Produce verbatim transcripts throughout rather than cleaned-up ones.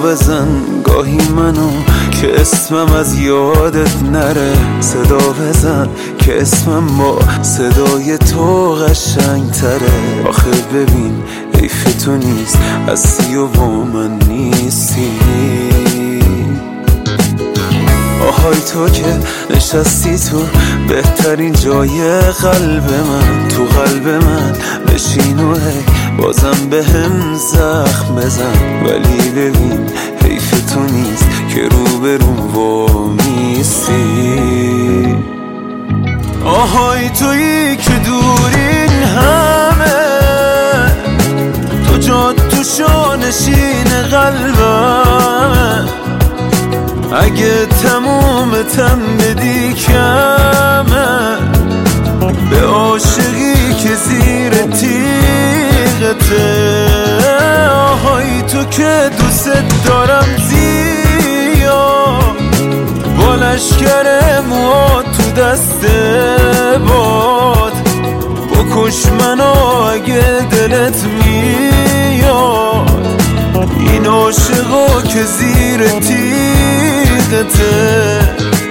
بزن گاهی منو که اسمم از یادت نره، صدا بزن که اسمم با صدای تو قشنگ تره. آخه ببین حیف تو نیست هستی و با من نیستی. آهای تو که نشستی تو بهترین جای قلب من، تو قلب من بشین و هی بازم به هم زخم بزن. ولی ببین حیف تو نیست که رو به رو وامیستی. آهای تویی که دورین همه، تو جا تو شانشین قلبم، اگه تموم تم بدی کمه به عاشقی که زیر تیغته. آهای تو که دوست دارم زیاد، با لشکر موها تو دست باد، بکش منو اگه دلت میاد. این عاشقا که زیر تیغته.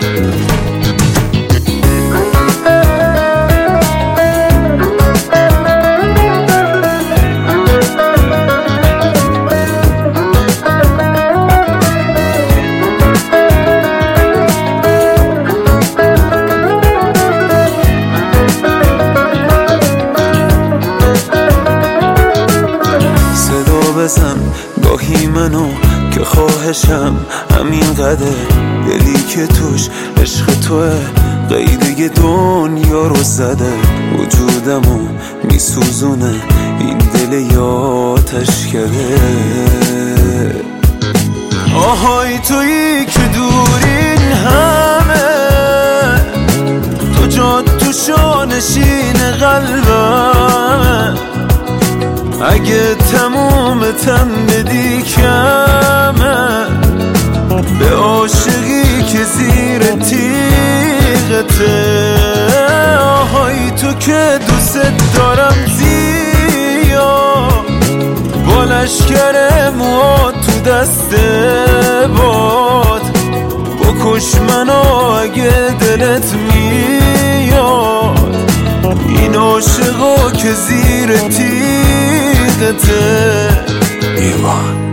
بزن گاهی منو که خواهشم همین قدر، دلی که توش عشق توه قیده دنیا رو زده. وجودمو میسوزونه این دل یاتش کرده. آهای تویی که دورین همه، تو جا تو شانشین قلبم، اگه تموم تم بدی کمه به عاشقی که زیر تیغته. آهای تو که دوست دارم زیاد، با لشکر موها تو دست باد، بکش منو اگه دلت میاد. این عاشقا که زیر تیغته. ایوان